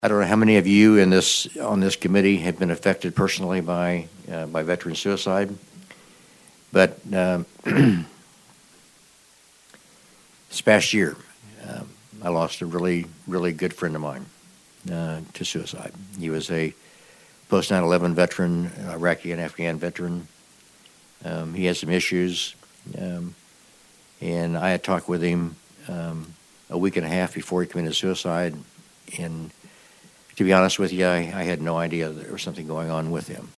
I don't know how many of you on this committee have been affected personally by veteran suicide, but this past year, I lost a really, really good friend of mine to suicide. He was a post 9/11 veteran, Iraqi and Afghan veteran. He had some issues, and I had talked with him a week and a half before he committed suicide. And to be honest with you, I had no idea there was something going on with him.